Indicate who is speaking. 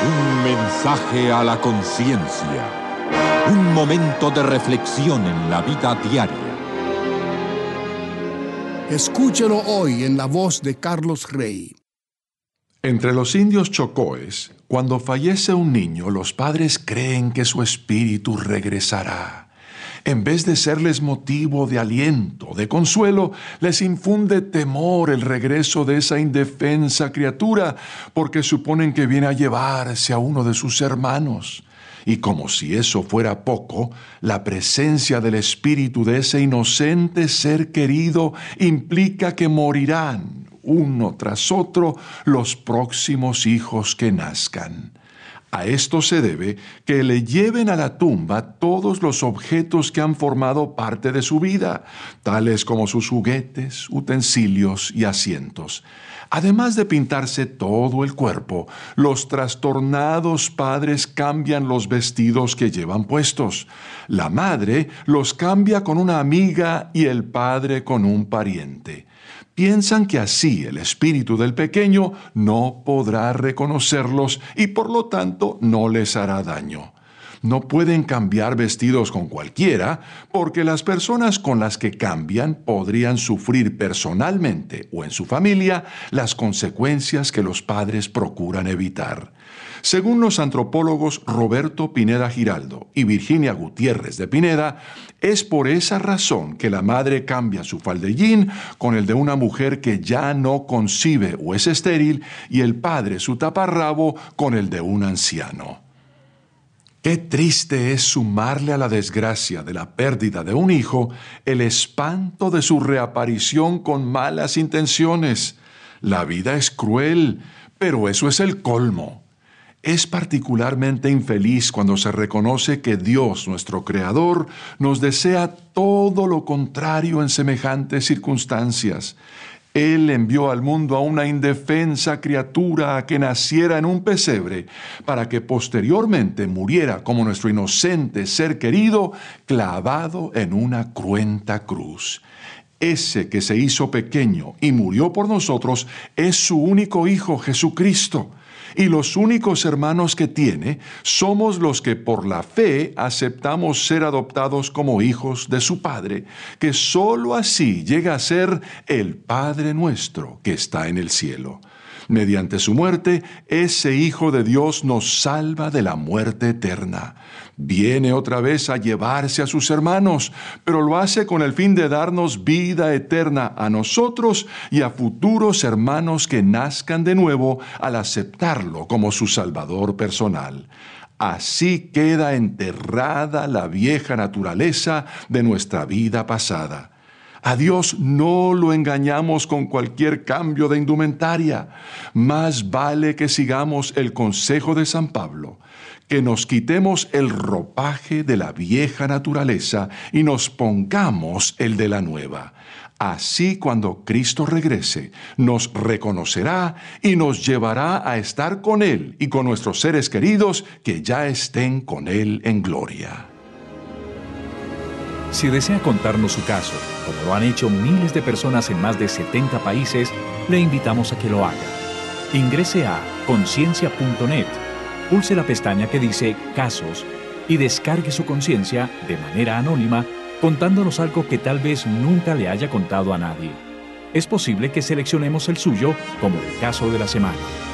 Speaker 1: Un mensaje a la conciencia. Un momento de reflexión en la vida diaria.
Speaker 2: Escúchelo hoy en la voz de Carlos Rey.
Speaker 3: Entre los indios chocóes, cuando fallece un niño, los padres creen que su espíritu regresará. En vez de serles motivo de aliento, de consuelo, les infunde temor el regreso de esa indefensa criatura, porque suponen que viene a llevarse a uno de sus hermanos. Y como si eso fuera poco, la presencia del espíritu de ese inocente ser querido implica que morirán, uno tras otro, los próximos hijos que nazcan. A esto se debe que le lleven a la tumba todos los objetos que han formado parte de su vida, tales como sus juguetes, utensilios y asientos. Además de pintarse todo el cuerpo, los trastornados padres cambian los vestidos que llevan puestos. La madre los cambia con una amiga y el padre con un pariente. Piensan que así el espíritu del pequeño no podrá reconocerlos y por lo tanto no les hará daño. No pueden cambiar vestidos con cualquiera porque las personas con las que cambian podrían sufrir personalmente o en su familia las consecuencias que los padres procuran evitar. Según los antropólogos Roberto Pineda Giraldo y Virginia Gutiérrez de Pineda, es por esa razón que la madre cambia su faldellín con el de una mujer que ya no concibe o es estéril y el padre su taparrabo con el de un anciano. Qué triste es sumarle a la desgracia de la pérdida de un hijo el espanto de su reaparición con malas intenciones. La vida es cruel, pero eso es el colmo. Es particularmente infeliz cuando se reconoce que Dios, nuestro Creador, nos desea todo lo contrario en semejantes circunstancias. Él envió al mundo a una indefensa criatura a que naciera en un pesebre, para que posteriormente muriera como nuestro inocente ser querido, clavado en una cruenta cruz. Ese que se hizo pequeño y murió por nosotros es su único Hijo, Jesucristo. Y los únicos hermanos que tiene somos los que por la fe aceptamos ser adoptados como hijos de su Padre, que sólo así llega a ser el Padre nuestro que está en el cielo. Mediante su muerte, ese Hijo de Dios nos salva de la muerte eterna. Viene otra vez a llevarse a sus hermanos, pero lo hace con el fin de darnos vida eterna a nosotros y a futuros hermanos que nazcan de nuevo al aceptarlo como su Salvador personal. Así queda enterrada la vieja naturaleza de nuestra vida pasada. A Dios no lo engañamos con cualquier cambio de indumentaria. Más vale que sigamos el consejo de San Pablo, que nos quitemos el ropaje de la vieja naturaleza y nos pongamos el de la nueva. Así cuando Cristo regrese, nos reconocerá y nos llevará a estar con Él y con nuestros seres queridos que ya estén con Él en gloria.
Speaker 4: Si desea contarnos su caso, como lo han hecho miles de personas en más de 70 países, le invitamos a que lo haga. Ingrese a conciencia.net, pulse la pestaña que dice Casos y descargue su conciencia de manera anónima contándonos algo que tal vez nunca le haya contado a nadie. Es posible que seleccionemos el suyo como el caso de la semana.